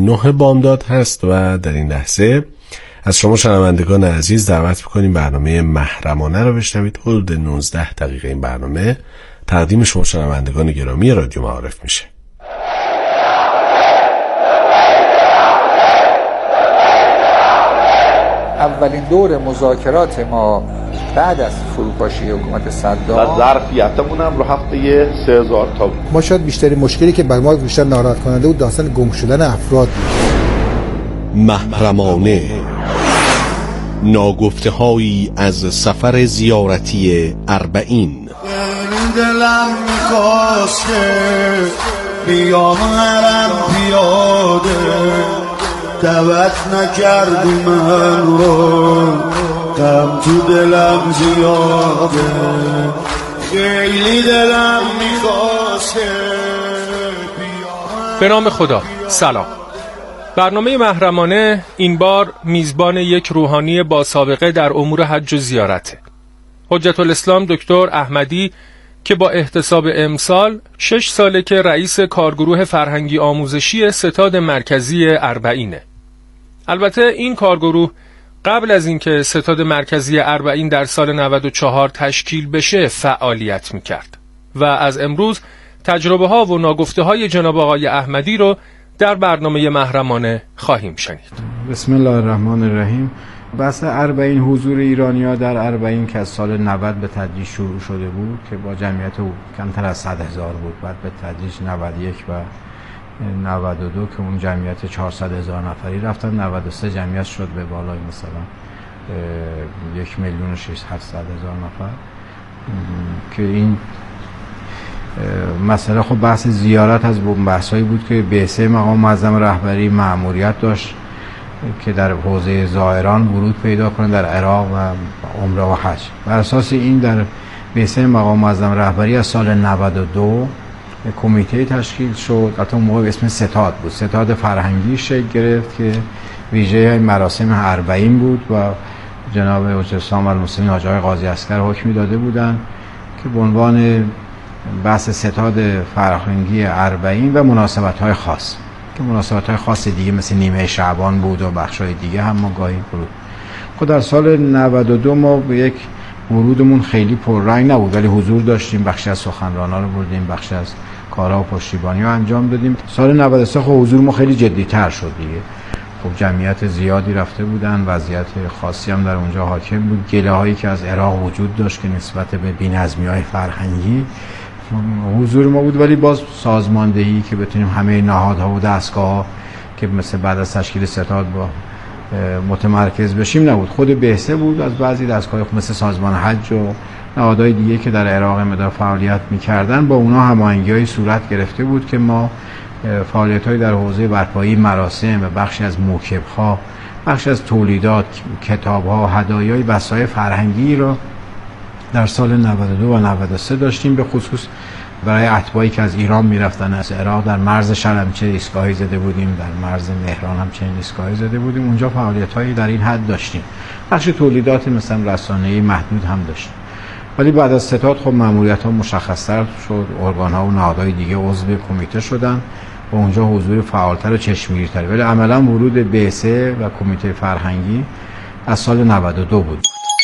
9 بامداد هست و در این لحظه از شما شنوندگان عزیز دعوت می‌کنیم برنامه محرمانه رو بشنوید. حدود 19 دقیقه این برنامه تقدیم شما شنوندگان گرامی رادیو معارف میشه. اولین دور مذاکرات ما بعد از فروپاشی حکومت صدام و ظرفیتمون هم رو هفته 3000 تا بود. ما شاید بیشتری مشکلی که بر ما بیشتر ناراحت کننده بود داستان گم شدن افراد بود. محرمانه، ناگفته‌هایی از سفر زیارتی اربعین. دلم می‌خواست که بیام حرم پیاده، دعوت نکردی من رو، غم تو دلم زیاده، خیلی دلم می‌خواست که بیام. به نام خدا. سلام. برنامه محرمانه این بار میزبان یک روحانی با سابقه در امور حج و زیارته. حجت الاسلام دکتر احمدی که با احتساب امسال 6 ساله که رئیس کارگروه فرهنگی آموزشی ستاد مرکزی اربعینه. البته این کارگروه قبل از اینکه ستاد مرکزی اربعین در سال 94 تشکیل بشه فعالیت میکرد و از امروز تجربه ها و ناگفته های جناب آقای احمدی رو در برنامه محرمانه خواهیم شنید. بسم الله الرحمن الرحیم. بحث اربعین، حضور ایرانی‌ها در اربعین که از سال 90 به تدریج شروع شده بود که با جمعیت کمتر از 100,000 بود، بعد به تدریج 91 و 92 که اون جمعیت 400,000 نفری رفتن، 93 جمعیت شد به بالای مثلا 1,600,000 نفر که این مسئله خب بحث زیارت از بحثایی بود که بعثه مقام معظم رهبری مأموریت داشت که در حوزه زائران ورود پیدا کنه در عراق و عمره و حج. بر اساس این در بعثه مقام معظم رهبری از سال 92 کمیته تشکیل شد. البته اون موقع اسم ستاد بود، ستاد فرهنگی شکل گرفت که ویژه مراسم اربعین بود و جناب حجت الاسلام المسلمین حاج آقای قاضی اصغر حکمی داده بودند که به عنوان بحث ستاد فرهنگی اربعین و مناسبت‌های خاص که مناسبت‌های خاص دیگه مثل نیمه شعبان بود و بخشای دیگه هم ما گاهی ورود. خود در سال 92 ما به یک ورودمون خیلی پررنگ نبود ولی حضور داشتیم، بخشی از سخنران‌ها رو بردیم، بخشی از کارها و پشتیبانی رو انجام دادیم. سال 93 خب حضور ما خیلی جدی‌تر شد دیگه. خب جمعیت زیادی رفته بودن، وضعیت خاصی هم در اونجا حاکم بود. گله‌هایی که از عراق وجود داشت که نسبت به بی‌نظمی‌های فرهنگی حضور ما بود، ولی باز سازماندهی که بتونیم همه نهادها و دستگاه‌ها که مثل بعد از تشکیل ستاد با متمرکز بشیم نبود. خود بعثه بود از بعضی دستگاه مثل سازمان حج و نهادهای دیگه که در عراق مدار فعالیت می‌کردن، با اونا هماهنگی‌های صورت گرفته بود که ما فعالیت‌های در حوزه برپایی مراسم و بخشی از موکب‌ها، بخشی از تولیدات، کتاب‌ها، هدایای وسایل فرهنگی رو در سال 92 و 93 داشتیم، به خصوص برای اتباعی که از ایران میرفتن از عراق. در مرز شرم چه ایستگاهی زده بودیم، در مرز مهران هم چه ایستگاهی زده بودیم، اونجا فعالیت‌هایی در این حد داشتیم. بخش تولیدات مثلا رسانه‌ای محدود هم داشتیم. ولی بعد از ستاد خب مأموریت‌ها مشخص‌تر شد، ارگان‌ها و نهادهای دیگه عضو کمیته شدن و اونجا حضور فعالتر و چشمگیرتر. ولی عملاً ورود بعثه و کمیته فرهنگی از سال 92 بود.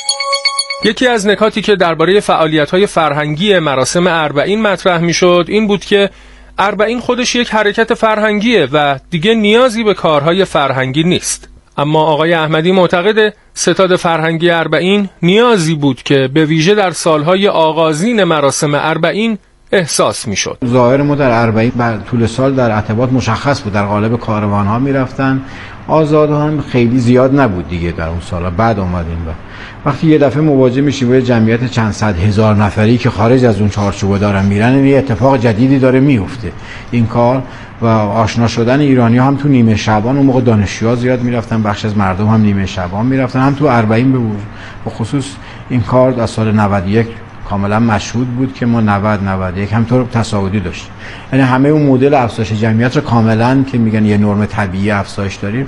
یکی از نکاتی که درباره فعالیت‌های فرهنگی مراسم اربعین مطرح می‌شد این بود که اربعین خودش یک حرکت فرهنگیه و دیگه نیازی به کارهای فرهنگی نیست. اما آقای احمدی معتقد ستاد فرهنگی اربعین نیازی بود که به ویژه در سالهای آغازین مراسم اربعین احساس می‌شد. ظاهر ما در اربعین بر طول سال در عتبات مشخص بود، در قالب کاروان‌ها می‌رفتن، آزادها هم خیلی زیاد نبود دیگه در اون سالا. بعد اومدیم وقتی یه دفعه مواجه میشیم با جمعیت چند صد هزار نفری که خارج از اون چارچوبه دارن میرن، یه اتفاق جدیدی داره میفته این کار. و آشنا شدن ایرانی‌ها هم تو نیمه شعبان، اون موقع دانشجوها زیاد میرفتن، بخش از مردم هم نیمه شعبان میرفتن، هم تو اربعین به خصوص این کار از سال 91 کاملا مشهود بود که ما 90-91 همطور تصاعدی داشتیم. یعنی همه اون مدل افزایش جمعیت رو کاملا که میگن یه نرم طبیعی افزایش داریم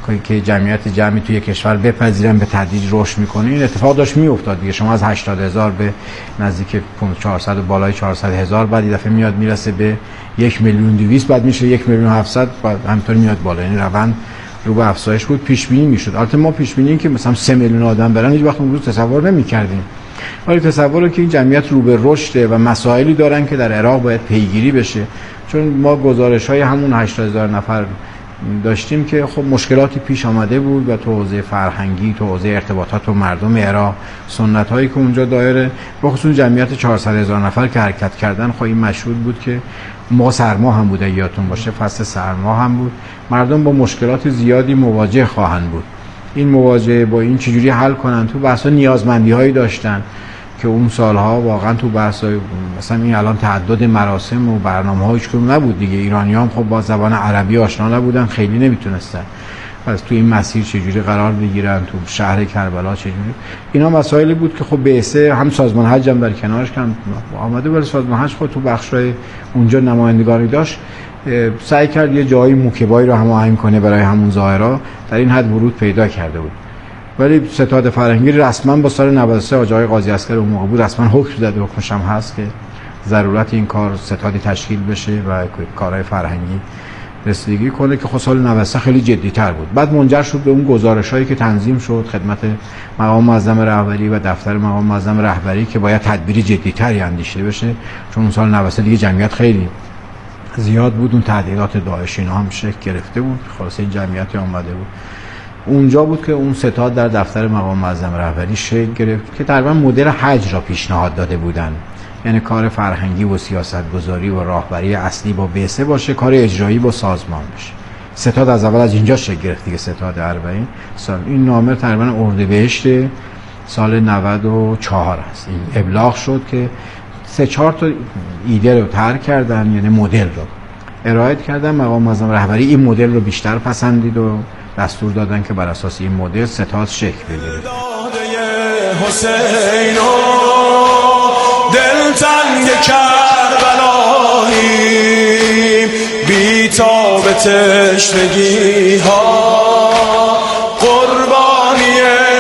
که جمعیت جمعی توی کشور بپذیرن به تدریج رشد میکنه. این اتفاق داشت میافتاد دیگه. شما از 80,000 به نزدیک 400 و بالای 400,000 بعد یه دفعه میاد میرسه به 1,200,000 بعد میشه 1,700,000 بعد همینطور میاد بالا. یعنی روند رو به افزایش بود، پیش بینی میشد. البته ما پیش بینی که مثلا 3 میلیون آدم برن هیچ وقت اون روز تصور نمی‌کردیم. ولی تصور که این جمعیت رو به رشد و مسائلی دارن که در عراق باید پیگیری بشه. چون ما گزارش‌های همون 80,000 نفر داشتیم که خب مشکلاتی پیش آمده بود و تو حوزه فرهنگی، تو حوزه ارتباطات با مردم عراق، سنت‌هایی که اونجا دایره، به خصوص جمعیت 400,000 نفر که حرکت کردن، خب این مشهود بود که ما سرما هم بوده، یادتون باشه فصل سرما هم بود، مردم با مشکلات زیادی مواجه خواهند بود. این مواجهه با این چجوری حل کنن؟ تو بحثا نیازمندی‌هایی داشتن که اون سالها واقعا تو بحثای مثلا این الان تعدد مراسم و برنامه‌ها هیچ کدوم نبود دیگه. ایرانی‌ها خب با زبان عربی آشنا نبودن، خیلی نمیتونستن. پس تو این مسیر چجوری قرار بگیرن، تو شهر کربلا چجوری، اینا مسائلی بود که خب بعثه هم سازمان حج هم در کنارش کم آمده. ولی سازمان حج خود تو بخشای اونجا نمایندگانی داشت، سعی کرد یه جایی موکبایی رو هماهنگ کنه برای همون ظاهرا، در این حد ورود پیدا کرده بود. ولی ستاد فرهنگی رسما با سال 93 آقای قاضی عسکر اون موقع بود رسما حکم داده، حکمش هم هست که ضرورت این کار ستادی تشکیل بشه و کارهای فرهنگی رسیدگی کنه که خب سال 93 خیلی جدی‌تر بود. بعد منجر شد به اون گزارش‌هایی که تنظیم شد خدمت مقام معظم رهبری و دفتر مقام معظم رهبری که باید تدبیر جدی‌تری اندیشیده بشه، چون اون سال 93 دیگه جمعیت خیلی زیاد بود، اون تعدیلات داعش اینا هم شکل گرفته بود، خلاص این جمعیت اومده بود. اونجا بود که اون ستاد در دفتر مقام معظم رهبری شکل گرفت که تقریبا مدل حج را پیشنهاد داده بودن، یعنی کار فرهنگی و سیاستگذاری و راهبری اصلی با بعثه باشه، کار اجرایی با سازمان بشه. ستاد از اول از اینجا شکل گرفت دیگه، ستاد 40 سال. این نامه تقریبا اردیبهشت سال 94 است این ابلاغ شد که 3-4 تا ایده رو طرح کردن، یعنی مدل رو ارائه کردن. مقام معظم رهبری این مدل رو بیشتر پسندید و دستور دادن که بر اساس این مدل ستاد شکل بگیره. حسین دلتنگ کربلایی بی تاب تشنگی ها قربانی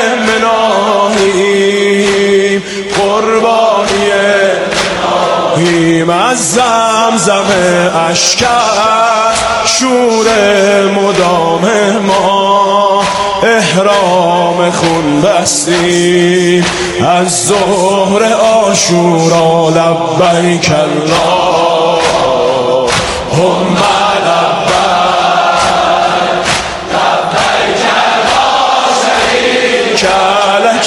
مناهیم قربانی مناهیم از زمزم اشکر شور مدام ما احرام خون بستیم از ظهر عاشورا لبیک اللهم لبیک لا شریک لک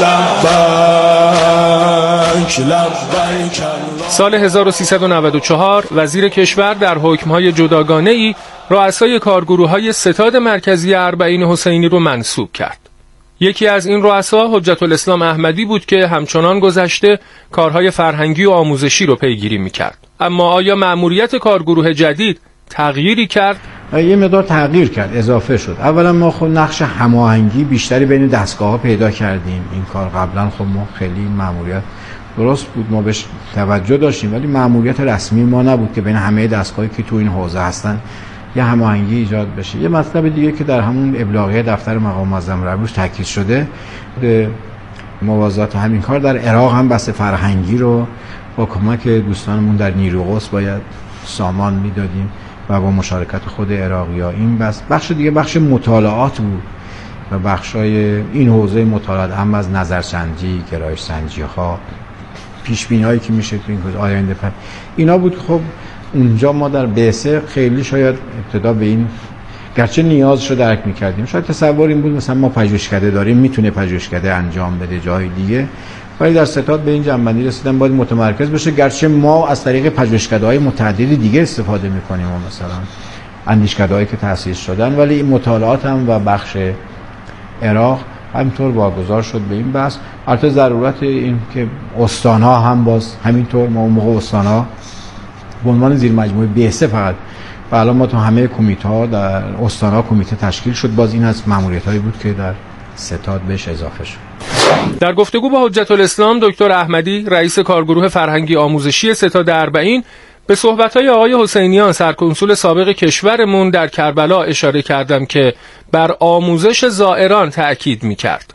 لبیک. سال 1394 وزیر کشور در حکم‌های جداگانه‌ای رؤسای کارگروه‌های ستاد مرکزی اربعین حسینی رو منصوب کرد. یکی از این رؤسا حجت الاسلام احمدی بود که همچنان گذشته کارهای فرهنگی و آموزشی رو پیگیری می‌کرد. اما آیا مأموریت کارگروه جدید تغییری کرد؟ یه مقدار تغییر کرد، اضافه شد. اولا ما خب نقش هماهنگی بیشتری بین دستگاه‌ها پیدا کردیم. این کار قبلا خب ما خیلی مأموریت درست بود، ما بهش توجه داشتیم، ولی مأموریت رسمی ما نبود که بین همه دستگاهی که تو این حوزه هستن یه هماهنگی ایجاد بشه. یه مطلب دیگه که در همون ابلاغیه دفتر مقام معظم رهبری تاکید شده، موازات همین کار در عراق هم بحث فرهنگی رو با کمک دوستانمون در نیروی قدس باید سامان میدادیم و با مشارکت خود عراقی‌ها. این بخش دیگه بخش مطالعات بود و بخشای این حوزه مطالعات هم از نظرسنجی، گرایش سنجی‌ها، پیش‌بینی‌هایی که میشه تو این آینده اینا بود. خب اونجا ما در بعثه خیلی شاید ابتدا به این گرچه نیازش رو درک می‌کردیم، شاید تصور این بود مثلا ما پژوهشکده داریم میتونه پژوهشکده انجام بده جای دیگه، ولی در ستاد به این جنبندی رسیدن باید متمرکز بشه. گرچه ما از طریق پژوهشکده‌های متعددی دیگه استفاده می‌کنیم و مثلا اندیشکده‌هایی که تأسیس شدن، ولی این مطالعات هم و بخش عراق همینطور واگذار شد به این بحث. البته ضرورت این که استان‌ها هم باز همینطور، ما اون موقع استان‌ها به عنوان زیر مجموعه بعثه فقط و الان ما تو همه کمیته‌ها در استان‌ها کمیته تشکیل شد، باز این از مأموریت‌هایی بود که در ستاد بهش اضافه شد. در گفتگو با حجت الاسلام دکتر احمدی رئیس کارگروه فرهنگی آموزشی ستاد اربعین به صحبت‌های آقای حسینیان سرکنسول سابق کشورمون در کربلا اشاره کردم که بر آموزش زائران تأکید می‌کرد.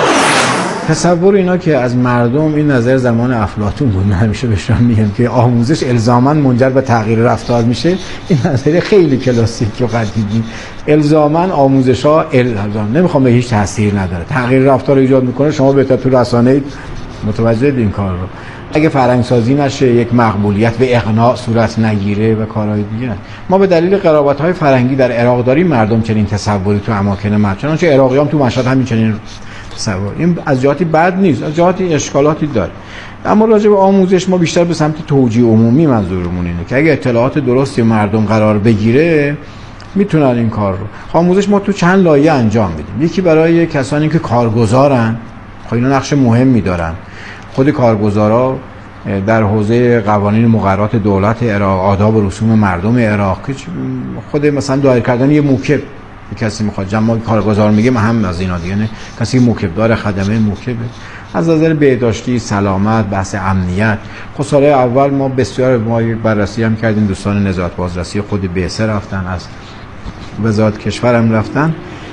تصور اینا که از مردم این نظر زمان افلاطون بود، من همیشه بهشون میگم که آموزش الزاما منجر به تغییر رفتار میشه، این نظر خیلی کلاسیک و قدیمی. الزاما آموزش‌ها نمیخوام به هیچ تاثیر نداره، تغییر رفتار ایجاد میکنه. شما بهتر تو رسانه متوجه این کار رو، اگه فرهنگ سازی نشه، یک مقبولیت به اقناع صورت نگیره و کارهای دیگه. ما به دلیل قرابت‌های فرهنگی در عراق داریم مردم چنین تصوری تو اماکن مچنان، چه عراقیام تو مشهد همین چنین تصور. این از جهاتی بد نیست، از جهاتی اشکالاتی داره. اما راجع به آموزش ما بیشتر به سمت توجیه عمومی منظورمون اینه که اگه اطلاعات درستی مردم قرار بگیره میتونن این کار رو. آموزش ما تو چند لایه انجام میدیم. یکی برای کسانی که کارگزارن، خب اینا نقش مهمی دارن. خود کارگزارا در حوزه قوانین مقررات دولت عراق، آداب و رسوم مردم عراق، که خود مثلا دایر کردن یه موکب، کسی میخواد جمع کارگزار میگه هم از اینا دیگه، نه کسی موکب داره، خدمه موکبه. از نظر بهداشتی، سلامت، بحث امنیت، خب سال اول ما بسیار بررسی هم کردیم، دوستان نظارت بازرسی خود بعثه رفتن، از وزارت کشورم رفتن.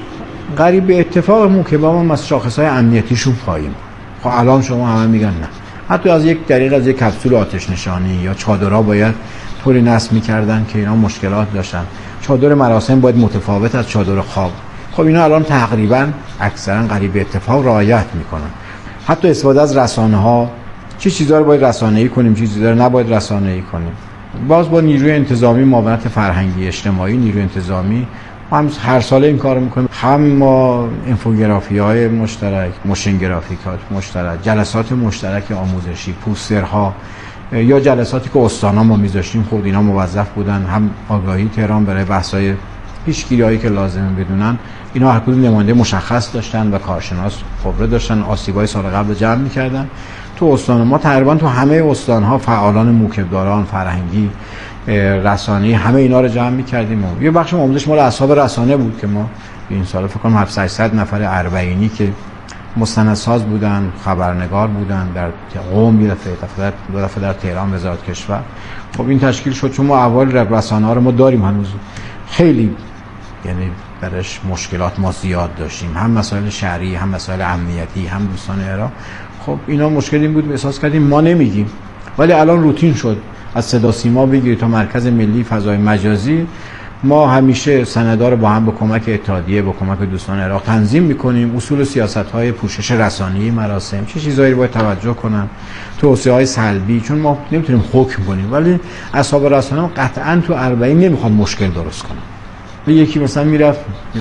قریب به اتفاق موکبا هم از شاخصهای امنیتیشون پایین. خب الان شما همه میگن نه، حتی از یک دقیقه از یک کپسول آتش نشانی یا چادرها باید طوری نصب میکردن که اینا مشکلات داشتن. چادر مراسم باید متفاوت از چادر خواب. خب اینا الان تقریبا اکثرا قریب به اتفاق رعایت میکنن. حتی استفاده از رسانه ها، چه چیزا رو باید رسانه‌ای کنیم، چه چیزا رو نباید رسانه‌ای کنیم. باز با نیروی انتظامی، معاونت فرهنگی اجتماعی، نیروی انتظامی هم هر سال این کارو میکنیم. هم ما اینفوگرافی‌های مشترک، موشن گرافیکات مشترک، جلسات مشترک آموزشی، پوسترها یا جلساتی که استانا ما میذاشتیم، خود اینا موظف بودن، هم آگاهی تهران برای بحث‌های پیشگیری‌هایی که لازمه بدونن. اینا هر کدوم نماینده مشخص داشتن و کارشناس خبره داشتن، آسیب‌های سال قبل جمع می‌کردن. تو استان ما تقریبا تو همه استان‌ها فعالان موکبداران، فرهنگی، رسانه‌ای، همه اینا رو جمع می‌کردیم. یه بخش آموزش مال اصحاب رسانه بود که ما این سال فکر کنم 700 نفر اربعینی که مستندساز بودن، خبرنگار بودن، در قم یه دفعه در تهران وزارت کشور. خب این تشکیل شد، چون ما اول رسانه‌ها رو ما داریم هنوز، خیلی یعنی برش مشکلات ما زیاد داشتیم، هم مسائل شهری، هم مسائل امنیتی، هم دوستان عراق. خب اینا مشکل این بود، احساس کردیم ما نمیگیم، ولی الان روتین شد. از صدا سیما بگیرید تا مرکز ملی فضای مجازی، ما همیشه سندا رو با هم با کمک اتحادیه، با کمک دوستان عراق تنظیم میکنیم. اصول و سیاست‌های پوشش رسانه‌ای مراسم، چه چیزایی رو باید توجه کنن، توصیه‌های سلبی، چون ما نمیتونیم حکم کنیم، ولی اصحاب رسانه قطعاً تو 40 نمیخواد مشکل درست کنن. یکی مثلا میرفت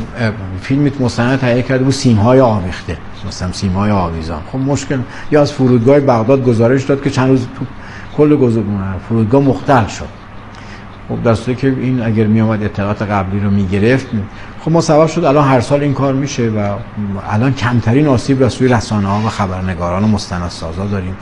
فیلم مستند تهیه کرده بود، سیم‌های آویخته، مثلا سیم‌های آویزان. خب مشکل. یا از فرودگاه بغداد گزارش داد که چند روز تو کل فرودگاه مختل شد. خب دسته که این اگر می اومد اطلاعات قبلی رو میگرفت، خب ما سبب شد الان هر سال این کار میشه و الان کمترین آسیب را سوی رسانه‌ها و خبرنگاران و مستندسازا داریم.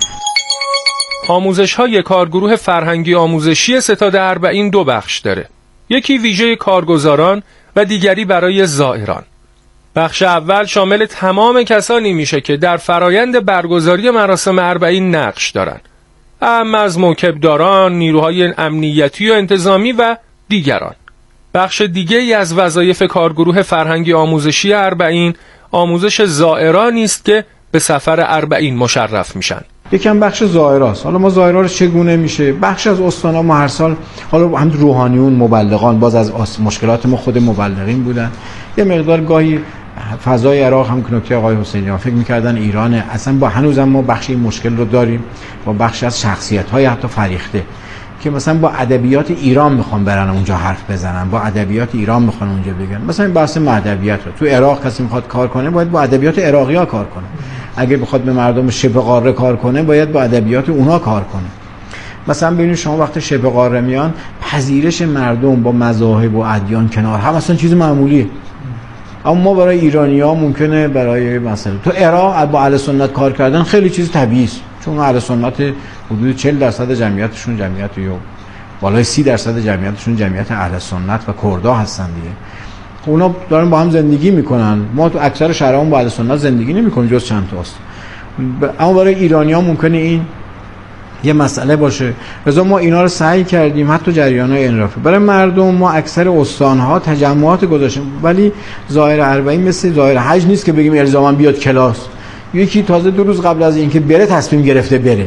آموزش‌های کارگروه فرهنگی آموزشی ستاد اربعین دو بخش داره. یکی ویژه کارگزاران و دیگری برای زائران. بخش اول شامل تمام کسانی میشه که در فرایند برگزاری مراسم اربعین نقش دارن، اما از موکبداران، نیروهای امنیتی و انتظامی و دیگران. بخش دیگری از وظایف کارگروه فرهنگی آموزشی اربعین آموزش زائرانی است که به سفر اربعین مشرف میشن. یکم بخش زائراست. حالا ما زائرا رو چگونه میشه؟ بخش از استانا ما هر سال، حالا هم روحانیون، مبلغان، باز از مشکلات ما خود مبلغین بودن، یه مقدار گاهی فضای عراق هم که نکته آقای حسینیان فکر می‌کردن ایرانه، اصلا با هنوزم ما بخش این مشکل رو داریم با بخش از شخصیت‌های حتی فریخته که مثلا با ادبیات ایران میخوان برن اونجا حرف بزنن، با ادبیات ایران میخوان اونجا بگن. مثلا این بحث مدویت رو تو عراق کسی میخواد کار کنه باید با ادبیات عراقی‌ها کار کنه، اگه بخواد به مردم شبه قاره کار کنه باید با ادبیات اونها کار کنه. مثلا ببینید شما وقتی شبه قاره میان، پذیرش مردم با مذاهب و ادیان کنار هم اصلا چیز معمولیه. اما برای ایرانی‌ها ممکنه، برای مثلا تو عراق با اهل سنت کار کردن خیلی چیز طبیعیه، چون اهل سنت حدود 40% جمعیتشون جمعیت یا بالای 30% جمعیتشون جمعیت اهل سنت و کردا هستن دیگه. اونا دارن با هم زندگی میکنن. ما تو اکثر شهرامون با اهل سنت زندگی نمیکنیم جز چند تاست. اما برای ایرانی‌ها ممکنه این یه مسئله باشه. لذا ما اینا رو سعی کردیم حتی جریان‌های انرافی برای مردم. ما اکثر استان‌ها تجمعات گذاشتیم، ولی ظاهر 40 مثل ظاهر حج نیست که بگیم الزاما بیاد کلاس. یکی تازه 2 روز قبل از اینکه بره تصمیم گرفته بره.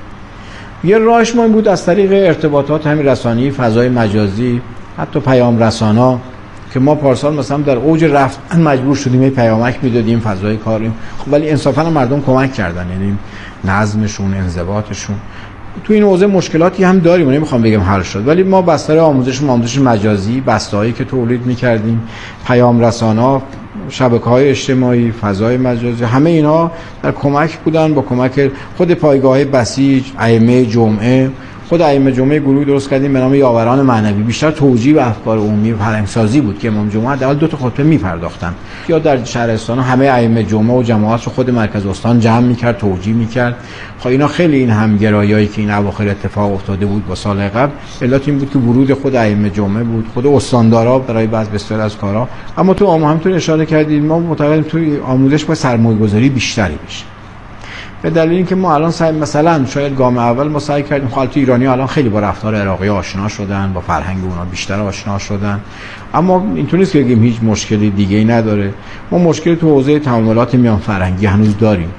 یه راهش ما این بود از طریق ارتباطات همین رسانه‌ای، فضای مجازی، حتی پیام رسانا که ما پارسال مثلا در اوج رفتن مجبور شدیم یه پیامک میدادیم فضای کاریم، خب ولی انصافا مردم کمک کردن، یعنی نظمشون، انضباطشون. تو این حوزه مشکلاتی هم داریم، نمیخوام بگم حل شد، ولی ما بستر آموزش مجازی، بسته‌هایی که تولید میکردیم، پیام رسانا، شبکه‌های اجتماعی، فضای مجازی، همه اینا در کمک بودن. با کمک خود پایگاه بسیج، ائمه جمعه، خود ائمه جمعه گروهی درست کردیم به نام یاوران معنوی، بیشتر توجیه به افکار عمومی و فرهنگ‌سازی بود که امام جمعه حداقل 2 تا خطبه می‌پرداختن. یا در شهرستان همه ائمه جمعه و جماعت رو خود مرکز استان جمع می‌کرد، توجیه می‌کرد. خب اینا خیلی این همگراییایی که این اواخر اتفاق افتاده بود با سال قبل، علت این بود که ورود خود ائمه جمعه بود، خود استاندارا برای بعض بسیار از کارا. اما تو همونطور اشاره کردید ما معتقدیم توی آموزش با سرمایه‌گذاری بیشتری بشه. به دلیل اینکه ما الان مثلا شاید گام اول ما سعی کردیم، خالص ایرانی‌ها الان خیلی با رفتار عراقی آشنا شدن، با فرهنگ اونها بیشتر آشنا شدن، اما اینطوری نیست که بگیم هیچ مشکلی دیگه‌ای نداره. ما مشکلی تو حوزه تعاملات میان فرهنگی هنوز داریم،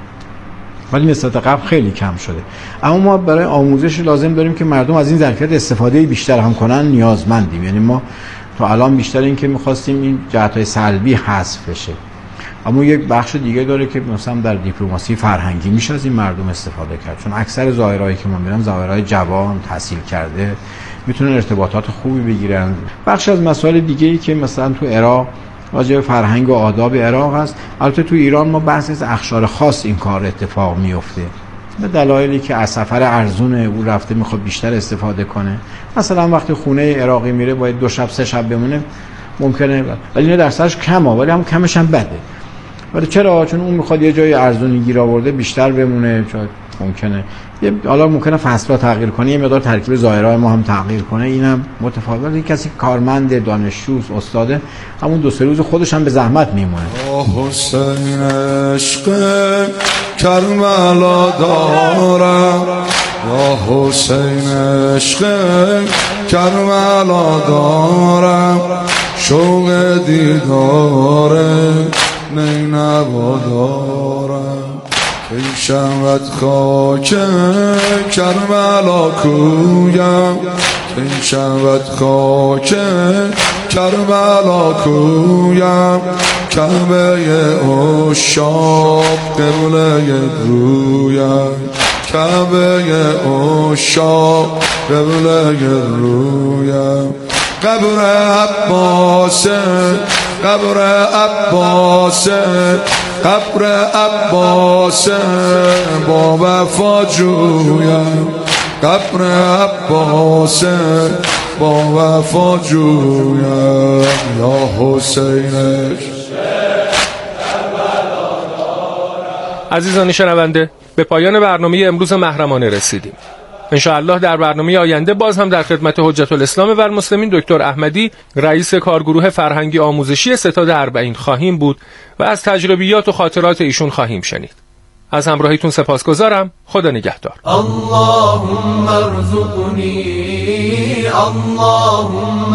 ولی نسبت قبل خیلی کم شده. اما ما برای آموزش لازم داریم که مردم از این ظرفیت استفاده بیشتر هم کنن، نیازمندیم. یعنی ما تو الان بیشتر این که می‌خواستیم این جهت‌های سلبی حذف بشه، اما یک بخش دیگه داره که مثلا در دیپلماسی فرهنگی میشه از این مردم استفاده کرد، چون اکثر ظاهرهایی که ما می‌بینیم ظاهرهای جوان تحصیل کرده میتونن ارتباطات خوبی بگیرن. بخش از مسائل دیگه‌ای که مثلا تو عراق راجع به فرهنگ و آداب عراق هست، البته تو ایران ما بحث از اقشار خاص این کار اتفاق میفته به دلایلی که از سفر ارزون او رفته میخواد بیشتر استفاده کنه. مثلا وقتی خونه عراقی میره باید 2 شب 3 شب بمونه، ممکنه، ولی نه درصدش کمه، ولی هم کمش هم بده. ولی چرا؟ چون اون میخواد یه جای ارزونی گیر آورده بیشتر بمونه، چون ممکنه حالا ممکنه فصل‌ها تغییر کنه، یه مقدار ترکیب ظاهرهای ما هم تغییر کنه، اینم متفاوته. ولی کسی کارمند، دانشجو، استاده، همون 2-3 روز خودش هم به زحمت میمونه. حسین عشق کربلا دارم، یا حسین عشق کربلا دارم، شوق دیدار نینوا دارم، ای شود خاک کربلا کویم، ای شود خاک کربلا کویم، کعبه عشاق قبله رویم، کعبه عشاق قبله رویم، قبر عباس، قبر عباس، قبر عباس با وفا جویم، قبر عباس با وفا جویم، یا حسین. عزیزان شنونده، به پایان برنامه امروز محرمانه رسیدیم. انشاءالله در برنامه آینده باز هم در خدمت حجت الاسلام و المسلمین دکتر احمدی، رئیس کارگروه فرهنگی آموزشی ستاد اربعین خواهیم بود و از تجربیات و خاطرات ایشون خواهیم شنید. از همراهیتون سپاسگزارم. خدا نگهدار. اللهم ارزقنی، اللهم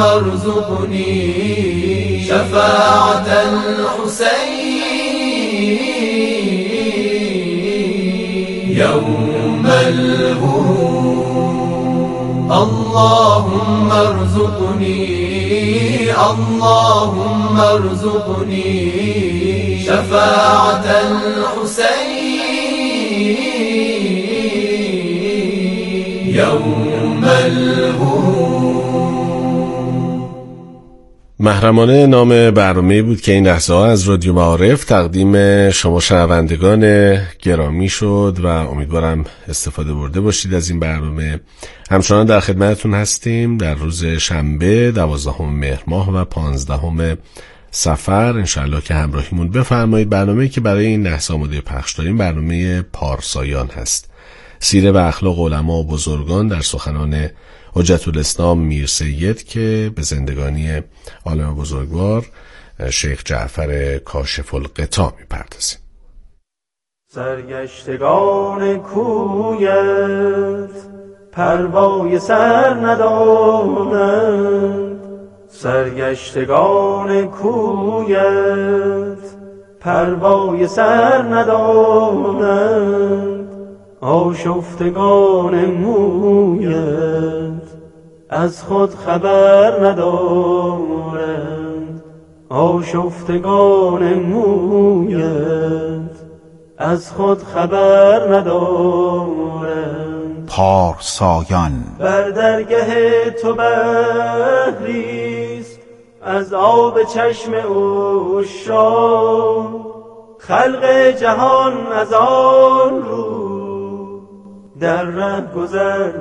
ارزقنی شفاعت الحسین يوم الورود، اللهم ارزقني، اللهم ارزقني شفاعة الحسين يوم الورود. محرمانه نام برنامه بود که این لحظه ها از رادیو معارف تقدیم شما شنوندگان گرامی شد و امیدوارم استفاده برده باشید از این برنامه. همچنان در خدمتتون هستیم در روز شنبه 12 مهر ماه و 15 صفر انشاءالله که همراهیمون بفرمایید. برنامه‌ای که برای این لحظه آماده پخش داریم برنامه پارسایان هست، سیره و اخلاق علما و بزرگان در سخنان حجت الاسلام میر سید که به زندگانی عالم بزرگوار شیخ جعفر کاشف الغطا می‌پردازیم. سرگشتگان کویت پروای سر ندانند، سرگشتگان کویت پروای سر ندانند، آشفتگان مویت از خود خبر ندارند، آشفتگان مویت از خود خبر ندارند. پارسایان بر درگه تو بحریست از آب چشم عشاق، خلق جهان از آن رو در ره گذر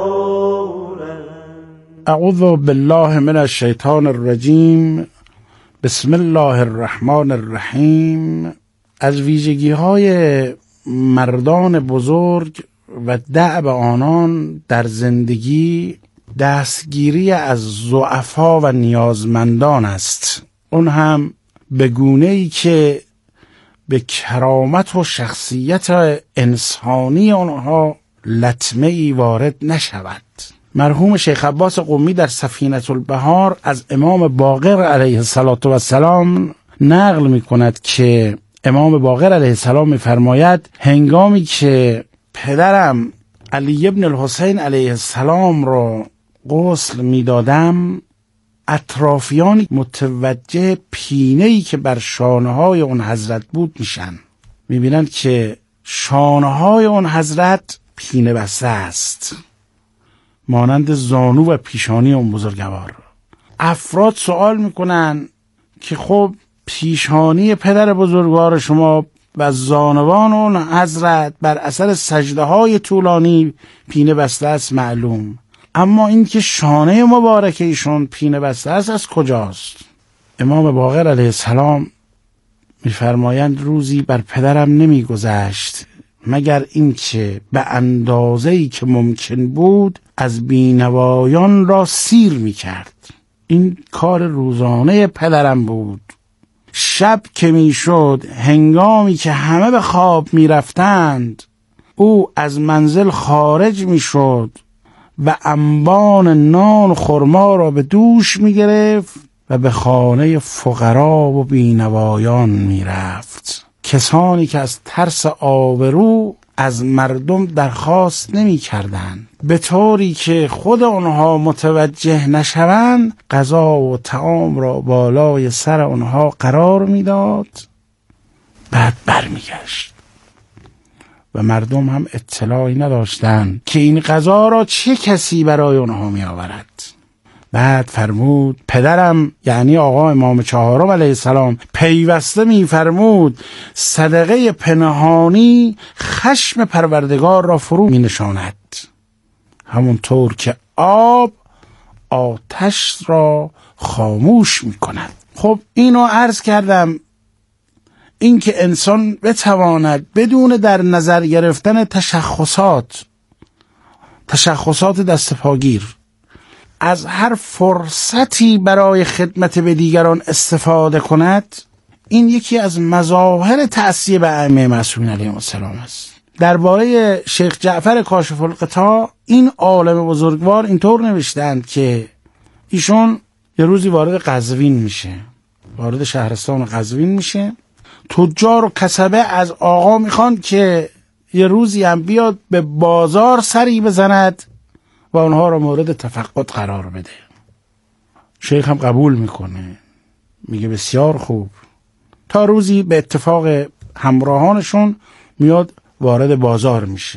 ندارند. اعوذ بالله من الشیطان الرجیم. بسم الله الرحمن الرحیم. از ویژگی‌های مردان بزرگ و دأب آنان در زندگی دستگیری از ضعفا و نیازمندان است، اون هم به گونه‌ای که به کرامت و شخصیت انسانی آنها لطمه‌ای وارد نشود. مرحوم شیخ عباس قمی در سفینة البحار از امام باقر علیه السلام نقل می کند که امام باقر علیه السلام می فرماید هنگامی که پدرم علی ابن الحسین علیه السلام را غسل می دادم، اطرافیان متوجه پینه‌ای که بر شانه‌های اون حضرت بود میشن، میبینند که شانه‌های اون حضرت پینه بسته است، مانند زانو و پیشانی اون بزرگوار. افراد سوال میکنن که خب پیشانی پدر بزرگوار شما و زانوان اون حضرت بر اثر سجده‌های طولانی پینه بسته است معلوم، اما این که شانه مبارک ایشون پینه بسته است از کجاست؟ امام باقر علیه السلام می‌فرمایند روزی بر پدرم نمی‌گذشت مگر اینکه به اندازه‌ای که ممکن بود از بینوایان را سیر می‌کرد. این کار روزانه پدرم بود. شب که میشد، هنگامی که همه به خواب میرفتند، او از منزل خارج میشد و انبان نان و خرما را به دوش میگرفت و به خانه فقرا و بینوایان میرفت، کسانی که از ترس آبرو از مردم درخواست نمی کردند، به طوری که خود آنها متوجه نشوند غذا و طعام را بالای سر آنها قرار میداد، بعد برمیگشت و مردم هم اطلاعی نداشتند که این غذا را چه کسی برای آنها می آورد. بعد فرمود پدرم، یعنی آقا امام چهارم علیه السلام، پیوسته می فرمود صدقه پنهانی خشم پروردگار را فرو می نشاند، همونطور که آب آتش را خاموش می کند. خب اینو عرض کردم، این که انسان بتواند بدون در نظر گرفتن تشخصات دست پاگیر از هر فرصتی برای خدمت به دیگران استفاده کند، این یکی از مظاهر تأثیر به ائمه معصومین علیهم السلام است. درباره شیخ جعفر کاشف الغطا این عالم بزرگوار اینطور نوشتند که ایشون یه روزی وارد قزوین میشه، وارد شهرستان قزوین میشه. تجار و کسبه از آقا میخوان که یه روزی هم بیاد به بازار سری بزند و اونها را مورد تفقد قرار بده. شیخ هم قبول میکنه، میگه بسیار خوب. تا روزی به اتفاق همراهانشون میاد وارد بازار میشه.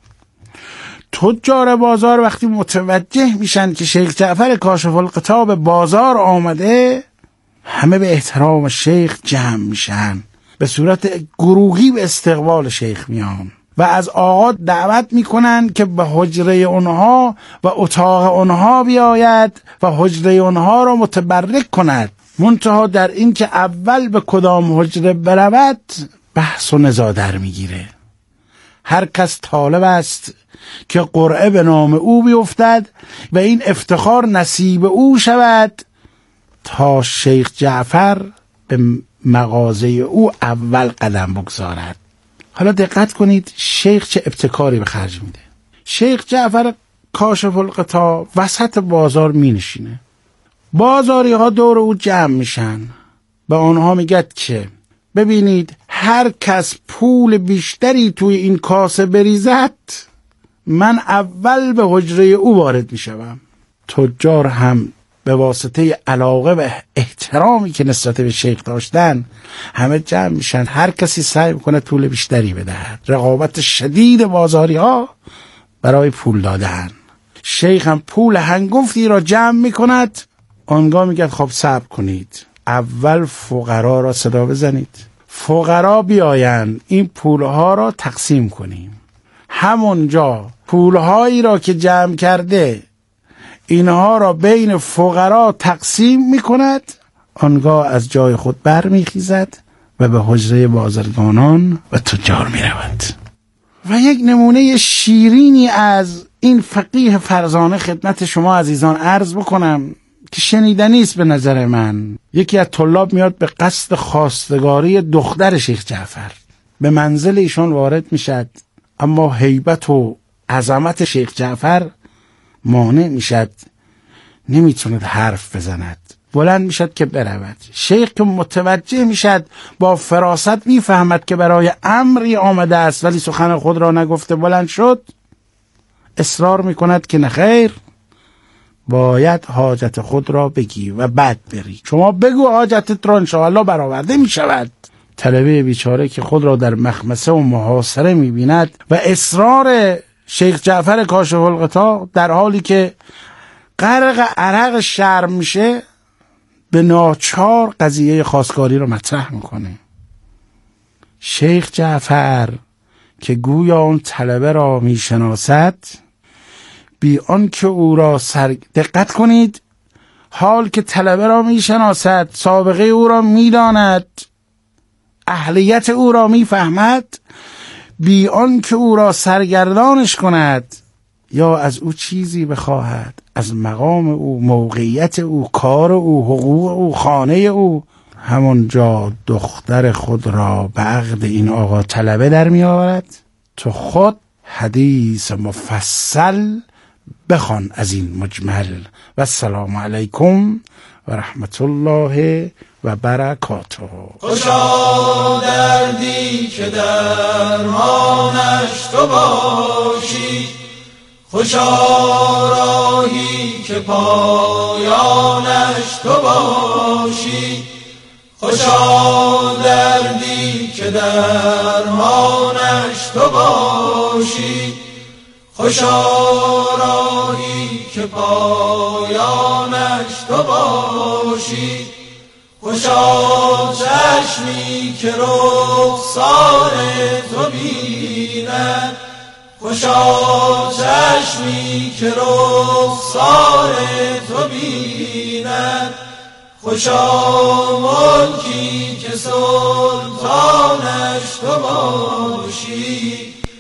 تجار بازار وقتی متوجه میشن که شیخ جعفر کاشف الغطا به بازار آمده، همه به احترام شیخ جمع میشن، به صورت گروهی به استقبال شیخ میان و از آقا دعوت میکنن که به حجره اونها و اتاق اونها بیاید و حجره اونها را متبرک کند. منتها در این که اول به کدام حجره برود بحث و نزاع در میگیره. هر کس طالب است که قرعه به نام او بیفتد و این افتخار نصیب او شود تا شیخ جعفر به مغازه او اول قدم بگذارد. حالا دقت کنید شیخ چه ابتکاری به خرج میده. شیخ جعفر کاشف الغطا وسط بازار می نشینه، بازاری ها دور او جمع میشن، به آنها میگد که ببینید هر کس پول بیشتری توی این کاسه بریزد من اول به حجره او وارد میشوم. تجار هم به واسطه علاقه و احترامی که نسبت به شیخ داشتن همه جمع میشن، هر کسی سعی میکنه پول بیشتری بدهد. رقابت شدید بازاری ها برای پول دادن. شیخ هم پول هنگفتی را جمع میکند، آنگاه میگه خب صبر کنید، اول فقرا را صدا بزنید، فقرا بیایند این پولها را تقسیم کنیم. همونجا پولهایی را که جمع کرده اینها را بین فقرا تقسیم میکند، آنگاه از جای خود برمیخیزد و به حجره بازرگانان و تجار میرود. و یک نمونه شیرینی از این فقیه فرزانه خدمت شما عزیزان عرض بکنم که شنیدنی است به نظر من. یکی از طلاب میاد به قصد خواستگاری دختر شیخ جعفر، به منزل ایشان وارد میشد، اما هیبت و عظمت شیخ جعفر مانع میشد، نمیتوند حرف بزند، بلند میشد که برود. شیخ که متوجه میشد با فراست میفهمد که برای امری آمده است ولی سخن خود را نگفته بلند شد، اصرار میکند که نخیر، باید حاجت خود را بگی و بعد بری. شما بگو حاجتت را انشاءالله برآورده میشود. طلبه بیچاره که خود را در مخمسه و محاصره میبیند و اصرار شیخ جعفر کاشف الغطا در حالی که غرق عرق شرم میشه، به ناچار قضیه خواستگاری رو مطرح میکنه. شیخ جعفر که گویا اون طلبه را میشناسد، بی آن که او را دقت کنید، حال که طلبه را میشناسد، سابقه او را میداند، اهلیت او را میفهمد، بی آن که او را سرگردانش کند یا از او چیزی بخواهد، از مقام او، موقعیت او، کار او، حقوق او، خانه او، همونجا دختر خود را به عقد این آقا طلبه در می آورد. تو خود حدیث مفصل بخوان از این مجمل. و السلام علیکم و رحمت الله و برکاته. خوشا دردی که درمانش تو باشی، خوشا راهی که پایانش تو باشی، خوشا دردی که درمانش تو باشی، خوشا راهی که پایانش تو باشی، خوشا چشمی که رخسار تو بیند، خوشا چشمی که رخسار تو بیند، خوشا ملکی که سلطانش تو باشی،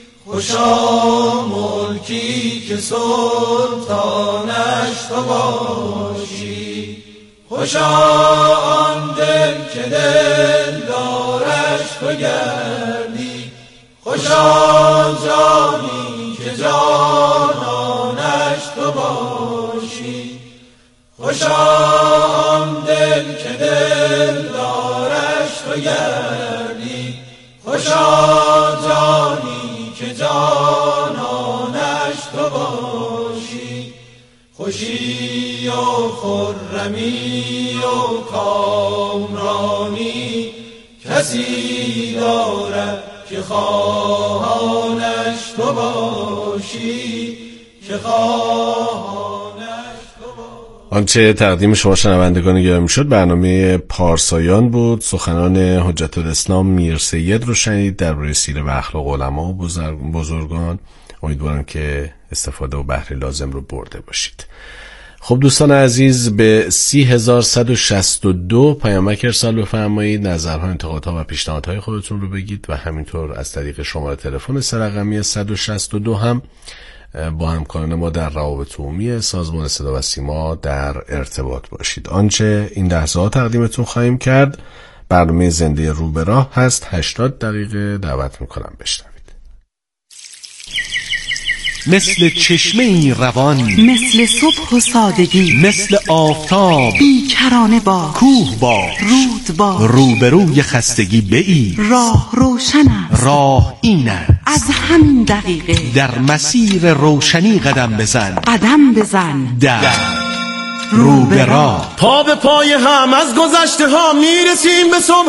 خوشا ملکی که سلطانش تو باشی، خوشا آن دل که دل دارش تو گردی، خوشا جانی که جانانش تو باشی، خوشا آن دل که دل دارش تو گردی، خوشا جانی که جانانش تو باشی، خوشی و خرمی و کامرانی کسی دارد که خواهانش تو باشی، که خواهانش تو باشی. آنچه تقدیم شما شنوندگان گرامی شد برنامه پارسایان بود. سخنان حجت الاسلام میر سید رو شنید در روی سیره و اخلاق علما و بزرگان. امیدوارم که استفاده و بهره لازم رو برده باشید. خب دوستان عزیز، به 30162 پیامک ارسال بفرمایید، نظرها، انتقادها و پیشنهادهای خودتون رو بگید و همینطور از طریق شماره تلفن سه‌رقمی 162 هم با همکاران ما در روابط عمومی سازمان صدا و سیما در ارتباط باشید. آنچه این لحظات تقدیمتون خواهیم کرد برنامه زنده رو به راه هست. 80 دقیقه دعوت میکنم بشنوید. مثل چشمه روان، مثل صبح و سادگی، مثل آفتاب بیکرانه با کوه با رود با روبروی خستگی بئی. راه روشن است، راه این است، از همین دقیقه در مسیر روشنی قدم بزن. قدم بزن در رو به راه. پا به پای هم از گذشته ها میرسیم به صبح